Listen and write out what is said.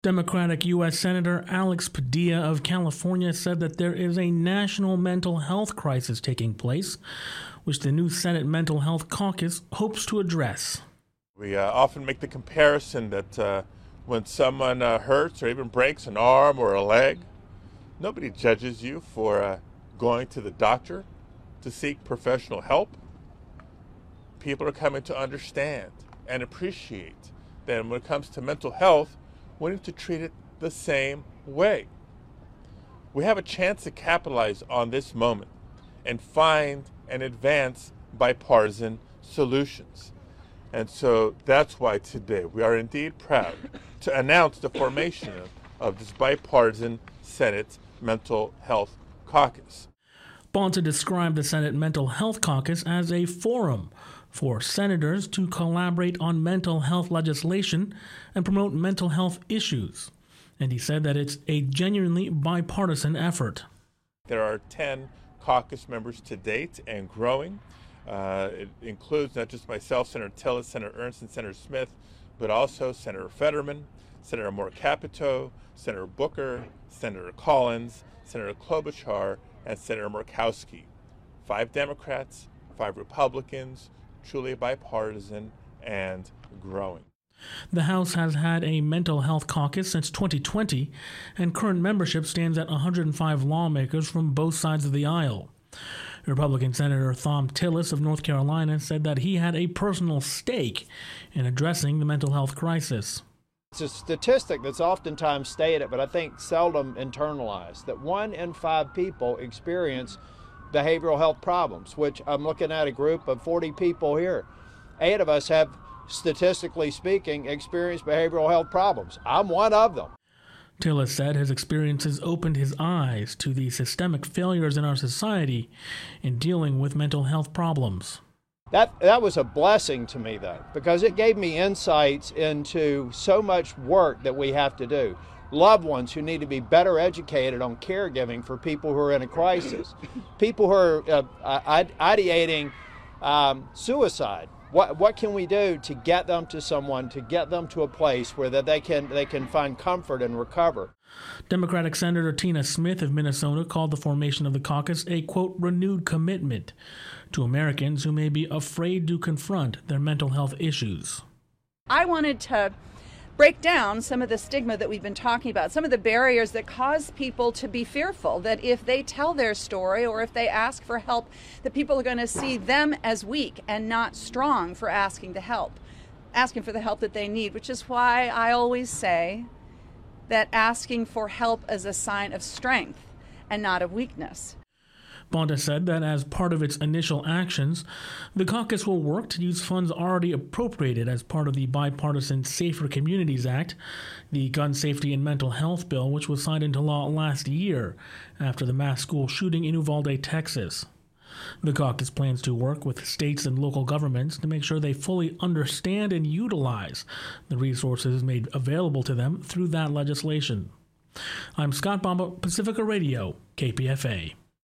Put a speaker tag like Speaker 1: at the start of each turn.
Speaker 1: Democratic U.S. Senator Alex Padilla of California said that there is a national mental health crisis taking place, which the new Senate Mental Health Caucus hopes to address.
Speaker 2: We often make the comparison that when someone hurts or even breaks an arm or a leg, nobody judges you for going to the doctor to seek professional help. People are coming to understand and appreciate that when it comes to mental health, we need to treat it the same way. We have a chance to capitalize on this moment and find and advance bipartisan solutions. And so that's why today we are indeed proud to announce the formation of this bipartisan Senate Mental Health Caucus.
Speaker 1: Bonta described the Senate Mental Health Caucus as a forum for senators to collaborate on mental health legislation and promote mental health issues. And he said that it's a genuinely bipartisan effort.
Speaker 2: There are 10 caucus members to date and growing. It includes not just myself, Senator Tillis, Senator Ernst, and Senator Smith, but also Senator Fetterman, Senator Moore Capito, Senator Booker, Senator Collins, Senator Klobuchar, and Senator Murkowski. 5 Democrats, 5 Republicans, truly bipartisan and growing.
Speaker 1: The House has had a mental health caucus since 2020, and current membership stands at 105 lawmakers from both sides of the aisle. Republican Senator Thom Tillis of North Carolina said that he had a personal stake in addressing the mental health crisis.
Speaker 3: It's a statistic that's oftentimes stated, but I think seldom internalized, that 1 in 5 people experience behavioral health problems, which I'm looking at a group of 40 people here. 8 of us have, statistically speaking, experienced behavioral health problems. I'm one of them.
Speaker 1: Tillis said his experiences opened his eyes to the systemic failures in our society in dealing with mental health problems.
Speaker 3: That was a blessing to me, though, because it gave me insights into so much work that we have to do. Loved ones who need to be better educated on caregiving for people who are in a crisis, people who are ideating suicide. What can we do to get them to someone, to get them to a place where that they can find comfort and recover?
Speaker 1: Democratic Senator Tina Smith of Minnesota called the formation of the caucus a, quote, renewed commitment to Americans who may be afraid to confront their mental health issues.
Speaker 4: I wanted to break down some of the stigma that we've been talking about, some of the barriers that cause people to be fearful that if they tell their story or if they ask for help, that people are going to see them as weak and not strong for asking for the help that they need, which is why I always say that asking for help is a sign of strength and not of weakness.
Speaker 1: Bonta said that as part of its initial actions, the caucus will work to use funds already appropriated as part of the bipartisan Safer Communities Act, the gun safety and mental health bill, which was signed into law last year after the mass school shooting in Uvalde, Texas. The caucus plans to work with states and local governments to make sure they fully understand and utilize the resources made available to them through that legislation. I'm Scott Bomba, Pacifica Radio, KPFA.